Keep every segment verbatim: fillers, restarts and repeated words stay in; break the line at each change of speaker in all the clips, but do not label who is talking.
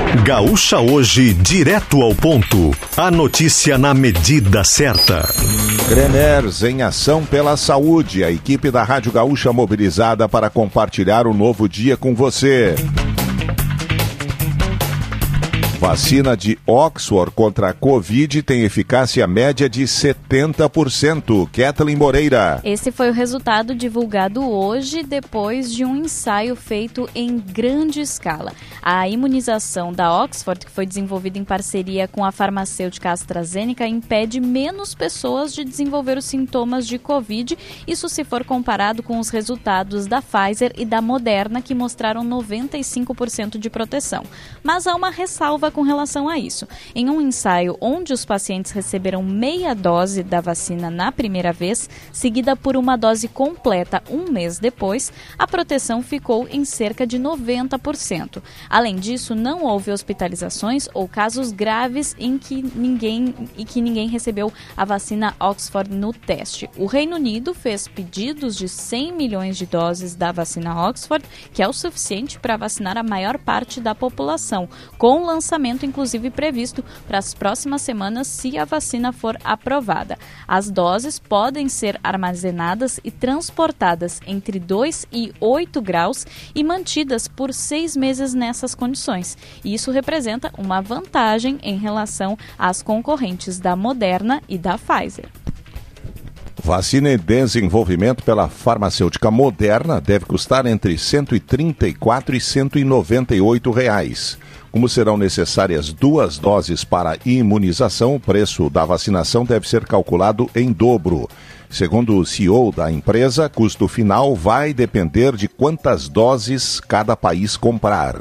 Gaúcha Hoje, direto ao ponto. A notícia na medida certa.
Greners em ação pela saúde. A equipe da Rádio Gaúcha mobilizada para compartilhar o novo dia com você. Vacina de Oxford contra a Covid tem eficácia média de setenta por cento. Kathleen Moreira.
Esse foi o resultado divulgado hoje, depois de um ensaio feito em grande escala. A imunização da Oxford, que foi desenvolvida em parceria com a farmacêutica AstraZeneca, impede menos pessoas de desenvolver os sintomas de Covid, isso se for comparado com os resultados da Pfizer e da Moderna, que mostraram noventa e cinco por cento de proteção. Mas há uma ressalva com relação a isso. Em um ensaio onde os pacientes receberam meia dose da vacina na primeira vez, seguida por uma dose completa um mês depois, a proteção ficou em cerca de noventa por cento. Além disso, não houve hospitalizações ou casos graves em que ninguém, e que ninguém recebeu a vacina Oxford no teste. O Reino Unido fez pedidos de cem milhões de doses da vacina Oxford, que é o suficiente para vacinar a maior parte da população, com lançamento inclusive previsto para as próximas semanas se a vacina for aprovada. As doses podem ser armazenadas e transportadas entre dois e oito graus e mantidas por seis meses nessas condições. E isso representa uma vantagem em relação às concorrentes da Moderna e da Pfizer.
Vacina em desenvolvimento pela farmacêutica Moderna deve custar entre cento e trinta e quatro e cento e noventa e oito reais. Como serão necessárias duas doses para imunização, o preço da vacinação deve ser calculado em dobro. Segundo o C E O da empresa, custo final vai depender de quantas doses cada país comprar.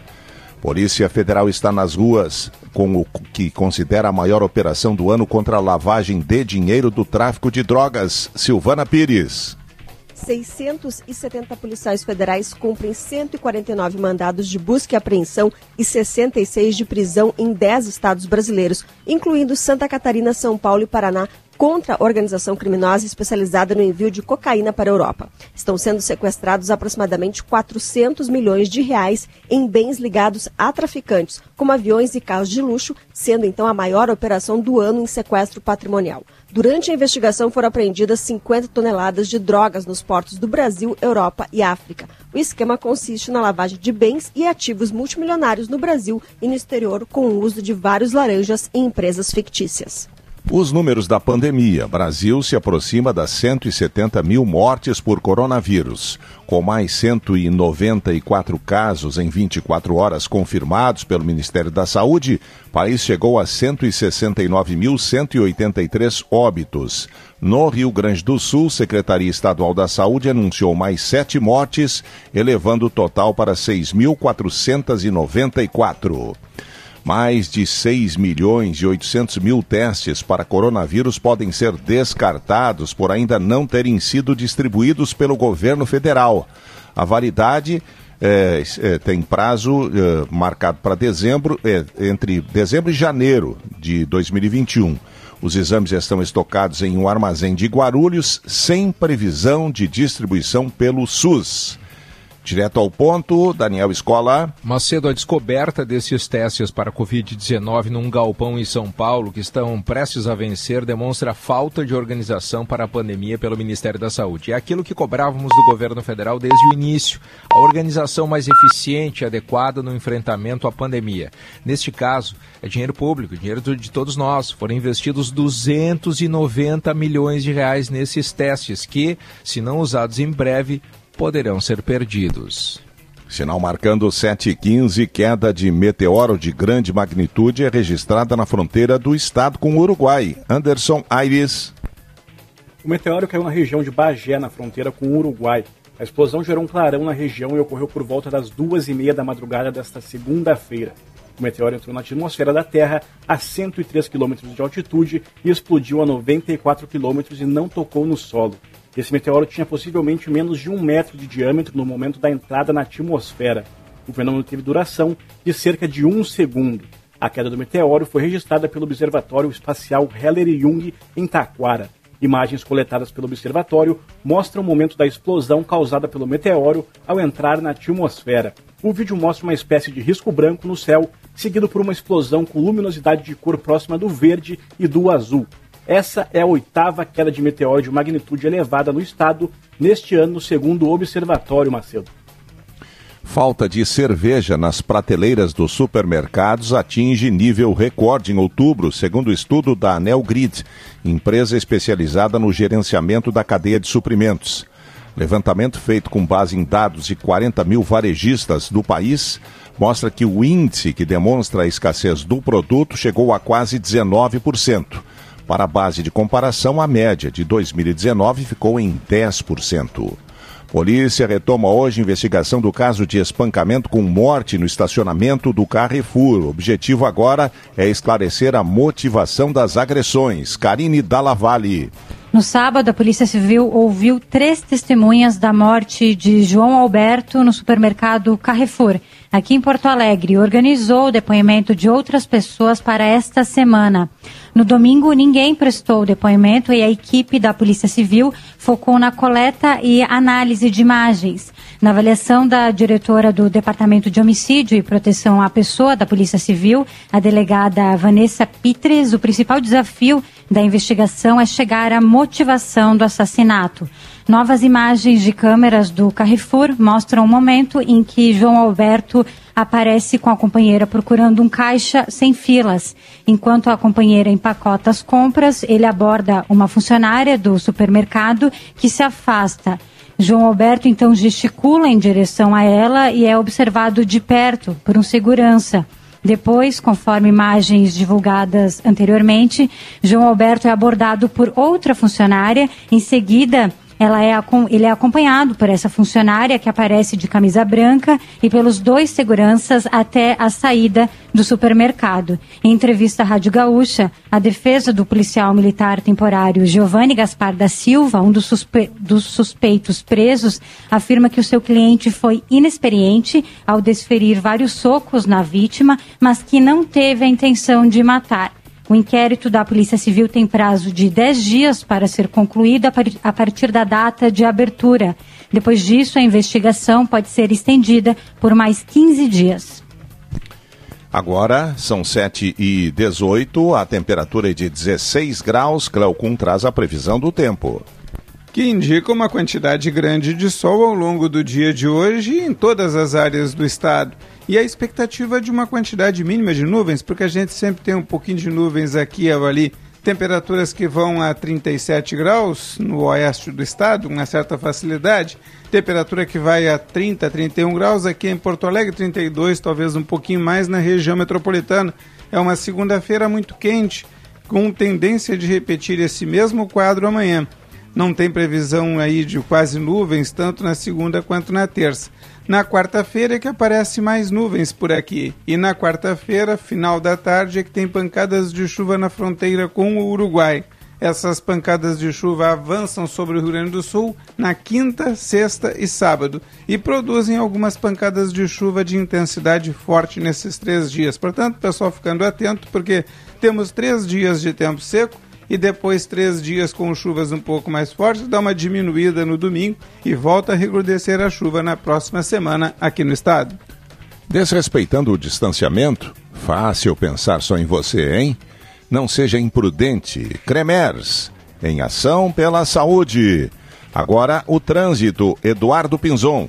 Polícia Federal está nas ruas com o que considera a maior operação do ano contra a lavagem de dinheiro do tráfico de drogas. Silvana Pires.
seiscentos e setenta policiais federais cumprem cento e quarenta e nove mandados de busca e apreensão e sessenta e seis de prisão em dez estados brasileiros, incluindo Santa Catarina, São Paulo e Paraná, contra a organização criminosa especializada no envio de cocaína para a Europa. Estão sendo sequestrados aproximadamente quatrocentos milhões de reais em bens ligados a traficantes, como aviões e carros de luxo, sendo então a maior operação do ano em sequestro patrimonial. Durante a investigação foram apreendidas cinquenta toneladas de drogas nos portos do Brasil, Europa e África. O esquema consiste na lavagem de bens e ativos multimilionários no Brasil e no exterior com o uso de vários laranjas em empresas fictícias.
Os números da pandemia. Brasil se aproxima das cento e setenta mil mortes por coronavírus. Com mais cento e noventa e quatro casos em vinte e quatro horas confirmados pelo Ministério da Saúde, o país chegou a cento e sessenta e nove mil cento e oitenta e três óbitos. No Rio Grande do Sul, Secretaria Estadual da Saúde anunciou mais sete mortes, elevando o total para seis mil quatrocentos e noventa e quatro. Mais de seis milhões e oitocentos mil testes para coronavírus podem ser descartados por ainda não terem sido distribuídos pelo governo federal. A validade é, é, tem prazo é, marcado para dezembro, é, entre dezembro e janeiro de dois mil e vinte e um. Os exames estão estocados em um armazém de Guarulhos, sem previsão de distribuição pelo SUS. Direto ao ponto, Daniel Escola.
Macedo, a descoberta desses testes para covid dezenove num galpão em São Paulo, que estão prestes a vencer, demonstra falta de organização para a pandemia pelo Ministério da Saúde. É aquilo que cobrávamos do governo federal desde o início, a organização mais eficiente e adequada no enfrentamento à pandemia. Neste caso, é dinheiro público, dinheiro de todos nós. Foram investidos duzentos e noventa milhões de reais nesses testes que, se não usados em breve, poderão ser perdidos.
Sinal marcando sete e quinze, queda de meteoro de grande magnitude é registrada na fronteira do estado com o Uruguai. Anderson Aires.
O meteoro caiu na região de Bagé, na fronteira com o Uruguai. A explosão gerou um clarão na região e ocorreu por volta das duas e meia da madrugada desta segunda-feira. O meteoro entrou na atmosfera da Terra a cento e três quilômetros de altitude e explodiu a noventa e quatro quilômetros e não tocou no solo. Esse meteoro tinha possivelmente menos de um metro de diâmetro no momento da entrada na atmosfera. O fenômeno teve duração de cerca de um segundo. A queda do meteoro foi registrada pelo Observatório Espacial Heller e Jung em Taquara. Imagens coletadas pelo observatório mostram o momento da explosão causada pelo meteoro ao entrar na atmosfera. O vídeo mostra uma espécie de risco branco no céu, seguido por uma explosão com luminosidade de cor próxima do verde e do azul. Essa é a oitava queda de meteoro de magnitude elevada no estado neste ano, segundo o observatório, Macedo.
Falta de cerveja nas prateleiras dos supermercados atinge nível recorde em outubro, segundo o estudo da Anel Grid, empresa especializada no gerenciamento da cadeia de suprimentos. Levantamento feito com base em dados de quarenta mil varejistas do país mostra que o índice que demonstra a escassez do produto chegou a quase dezenove por cento. Para a base de comparação, a média de dois mil e dezenove ficou em dez por cento. Polícia retoma hoje investigação do caso de espancamento com morte no estacionamento do Carrefour. O objetivo agora é esclarecer a motivação das agressões. Karine Dallavalle.
No sábado, a Polícia Civil ouviu três testemunhas da morte de João Alberto no supermercado Carrefour, aqui em Porto Alegre, e organizou o depoimento de outras pessoas para esta semana. No domingo, ninguém prestou depoimento e a equipe da Polícia Civil focou na coleta e análise de imagens. Na avaliação da diretora do Departamento de Homicídio e Proteção à Pessoa da Polícia Civil, a delegada Vanessa Pitres, o principal desafio da investigação é chegar à motivação do assassinato. Novas imagens de câmeras do Carrefour mostram o momento em que João Alberto aparece com a companheira procurando um caixa sem filas. Enquanto a companheira empacota as compras, ele aborda uma funcionária do supermercado que se afasta. João Alberto então gesticula em direção a ela e é observado de perto por um segurança. Depois, conforme imagens divulgadas anteriormente, João Alberto é abordado por outra funcionária. Em seguida, ela é, ele é acompanhado por essa funcionária que aparece de camisa branca e pelos dois seguranças até a saída do supermercado. Em entrevista à Rádio Gaúcha, a defesa do policial militar temporário Giovanni Gaspar da Silva, um dos, suspe- dos suspeitos presos, afirma que o seu cliente foi inexperiente ao desferir vários socos na vítima, mas que não teve a intenção de matar. O inquérito da Polícia Civil tem prazo de dez dias para ser concluído a partir da data de abertura. Depois disso, a investigação pode ser estendida por mais quinze dias.
Agora são sete e dezoito, a temperatura é de dezesseis graus. Cleocum traz a previsão do tempo,
que indica uma quantidade grande de sol ao longo do dia de hoje em todas as áreas do estado. E a expectativa de uma quantidade mínima de nuvens, porque a gente sempre tem um pouquinho de nuvens aqui e ali. Temperaturas que vão a trinta e sete graus no oeste do estado, uma certa facilidade. Temperatura que vai a trinta, trinta e um graus aqui em Porto Alegre, trinta e dois, talvez um pouquinho mais na região metropolitana. É uma segunda-feira muito quente, com tendência de repetir esse mesmo quadro amanhã. Não tem previsão aí de quase nuvens, tanto na segunda quanto na terça. Na quarta-feira é que aparece mais nuvens por aqui. E na quarta-feira, final da tarde, é que tem pancadas de chuva na fronteira com o Uruguai. Essas pancadas de chuva avançam sobre o Rio Grande do Sul na quinta, sexta e sábado e produzem algumas pancadas de chuva de intensidade forte nesses três dias. Portanto, pessoal ficando atento, porque temos três dias de tempo seco e depois três dias com chuvas um pouco mais fortes, dá uma diminuída no domingo e volta a recrudescer a chuva na próxima semana aqui no estado.
Desrespeitando o distanciamento, fácil pensar só em você, hein? Não seja imprudente. Cremers, em ação pela saúde. Agora o trânsito, Eduardo Pinzon.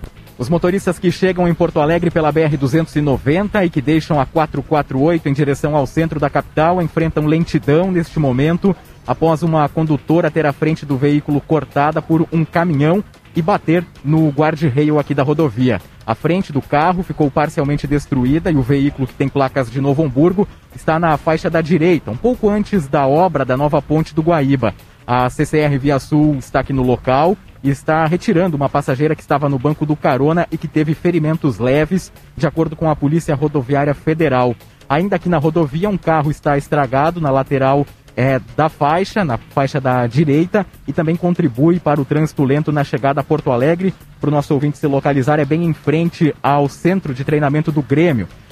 Os motoristas que chegam em Porto Alegre pela B R duzentos e noventa e que deixam a quatrocentos e quarenta e oito em direção ao centro da capital enfrentam lentidão neste momento após uma condutora ter a frente do veículo cortada por um caminhão e bater no guarda-reio aqui da rodovia. A frente do carro ficou parcialmente destruída e o veículo, que tem placas de Novo Hamburgo, está na faixa da direita, um pouco antes da obra da nova ponte do Guaíba. A C C R Via Sul está aqui no local e está retirando uma passageira que estava no banco do carona e que teve ferimentos leves, de acordo com a Polícia Rodoviária Federal. Ainda aqui na rodovia, um carro está estragado na lateral é, da faixa, na faixa da direita, e também contribui para o trânsito lento na chegada a Porto Alegre. Para o nosso ouvinte se localizar, é bem em frente ao centro de treinamento do Grêmio.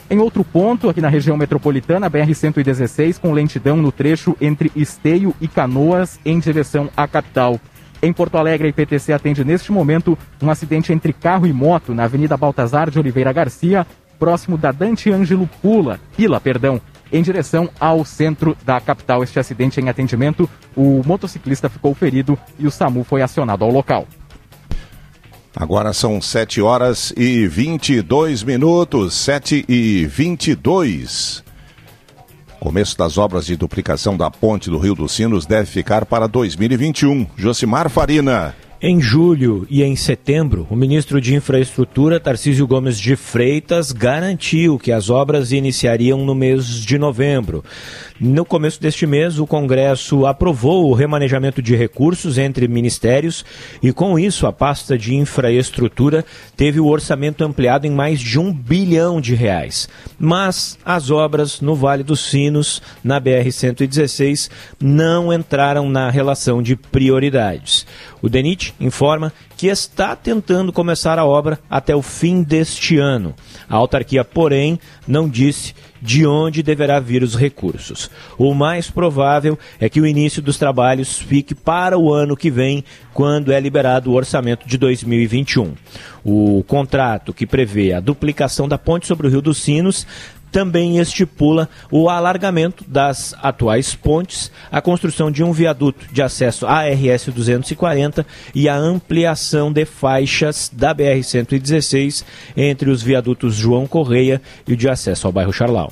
Em outro ponto, aqui na região metropolitana, B R cento e dezesseis, com lentidão no trecho entre Esteio e Canoas, em direção à capital. Em Porto Alegre, a I P T C atende neste momento um acidente entre carro e moto na Avenida Baltazar de Oliveira Garcia, próximo da Dante Ângelo Pula, Pila, perdão, em direção ao centro da capital. Este acidente em atendimento, o motociclista ficou ferido e o SAMU foi acionado ao local.
Agora são sete horas e vinte e dois minutos, sete e vinte e dois. Começo das obras de duplicação da ponte do Rio dos Sinos deve ficar para dois mil e vinte e um. Josimar Farina.
Em julho e em setembro, o ministro de Infraestrutura, Tarcísio Gomes de Freitas, garantiu que as obras iniciariam no mês de novembro. No começo deste mês, o Congresso aprovou o remanejamento de recursos entre ministérios e, com isso, a pasta de infraestrutura teve o orçamento ampliado em mais de um bilhão de reais. Mas as obras no Vale dos Sinos, na B R cento e dezesseis, não entraram na relação de prioridades. O DENIT informa que está tentando começar a obra até o fim deste ano. A autarquia, porém, não disse de onde deverá vir os recursos. O mais provável é que o início dos trabalhos fique para o ano que vem, quando é liberado o orçamento de dois mil e vinte e um. O contrato que prevê a duplicação da ponte sobre o Rio dos Sinos também estipula o alargamento das atuais pontes, a construção de um viaduto de acesso à R S duzentos e quarenta e a ampliação de faixas da B R cento e dezesseis entre os viadutos João Correia e o de acesso ao bairro Charlau.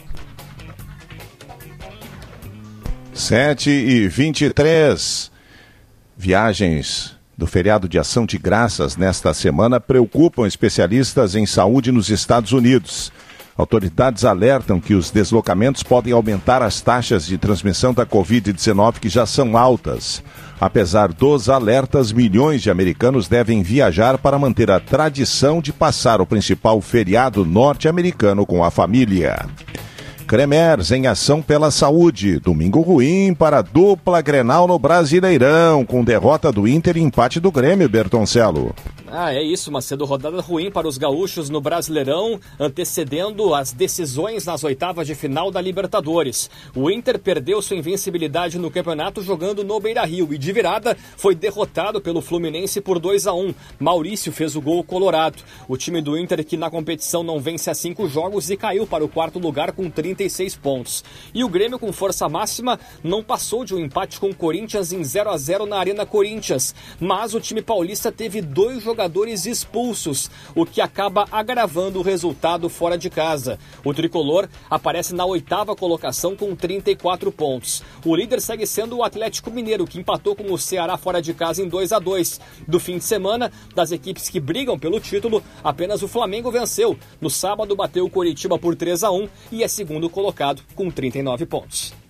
sete e vinte e três. Viagens do feriado de Ação de Graças nesta semana preocupam especialistas em saúde nos Estados Unidos. Autoridades alertam que os deslocamentos podem aumentar as taxas de transmissão da covid dezenove, que já são altas. Apesar dos alertas, milhões de americanos devem viajar para manter a tradição de passar o principal feriado norte-americano com a família. Cremers em ação pela saúde. Domingo ruim para a dupla Grenal no Brasileirão, com derrota do Inter e empate do Grêmio, Bertoncello.
Ah, é isso, uma cedo rodada ruim para os gaúchos no Brasileirão, antecedendo as decisões nas oitavas de final da Libertadores. O Inter perdeu sua invencibilidade no campeonato jogando no Beira-Rio e de virada foi derrotado pelo Fluminense por dois a um. Maurício fez o gol colorado. O time do Inter, que na competição não vence há cinco jogos e caiu para o quarto lugar com trinta e seis pontos. E o Grêmio, com força máxima, não passou de um empate com o Corinthians em zero a zero na Arena Corinthians. Mas o time paulista teve dois jogadores jogadores expulsos, o que acaba agravando o resultado fora de casa. O tricolor aparece na oitava colocação com trinta e quatro pontos. O líder segue sendo o Atlético Mineiro, que empatou com o Ceará fora de casa em dois a dois. Do fim de semana, das equipes que brigam pelo título, apenas o Flamengo venceu. No sábado bateu o Coritiba por três a um e é segundo colocado com trinta e nove pontos.